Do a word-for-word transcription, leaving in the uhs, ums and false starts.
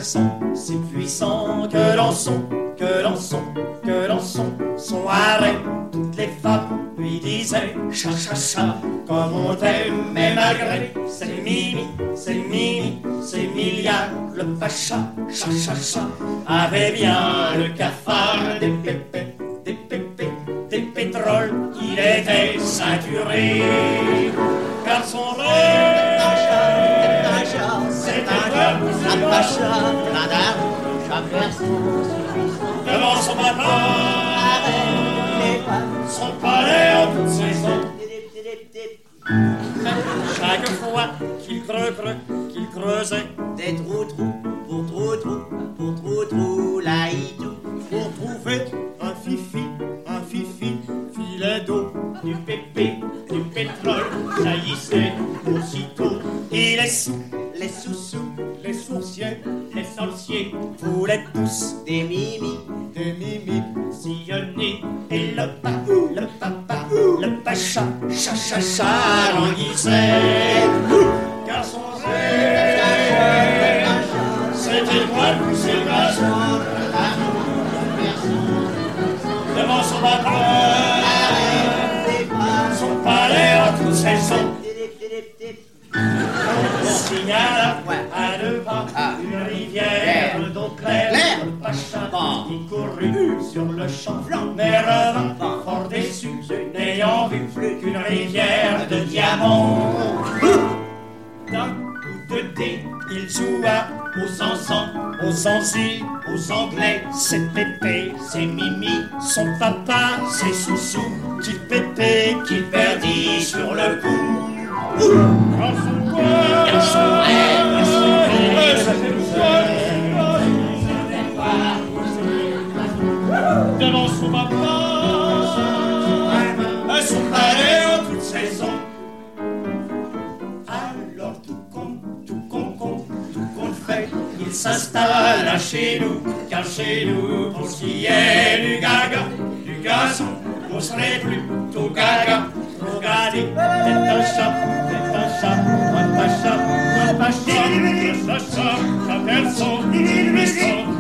garçon si puissant que l'on son, que l'on son, que l'on son, son harem. Toutes les femmes lui disaient cha cha cha, comme on t'aime, mais malgré c'est Mimi, c'est Mimi, c'est milliards, le pacha, cha cha cha, avait bien le cafard des pépés, des pépés, des pétroles, il était ceinturé, car son rêve, c'était un pacha, plein d'argent, devant son papa, son palais en toute saison. Chaque fois qu'il creux, creux, qu'il creusait des trous, trous, pour trou, trou, pour trou, trou, laïdou, pour trouver un fifi, un fifi, filet d'eau, du pépé, du pétrole, jaillissait aussitôt. Et les sous, les sous-sous, les sourciers, les sorciers, voulaient tous des mimi, des mimi, sillonner. Et le pa, le papa, le pacha, cha cha cha, languissait. Car son rêve, c'était moi, c'est le garçon, devant son papa, son palais en toute saison. On signala à deux pas une rivière d'eau claire, le pacha qui courut sur le champ, mais revint fort déçu, n'ayant vu plus qu'une rivière de diamants. D'un coup de dé, il joua aux encens, aux anges, aux anglais, c'est pépé, c'est Mimi, son papa, c'est Soussou, qui pépé, qui perdit sur le coup. Garçon rêve, garçon rêve, devant son papa, à son palais en toute saison. Alors tout con, tout con, con, tout con fait, il s'installe chez nous, car chez nous, pour ce qui est du gaga, du gazon, on serait plutôt gaga. Regardez, c'est un chat, c'est un chat, un pacha, un pacha, un pacha, un personne, une maison.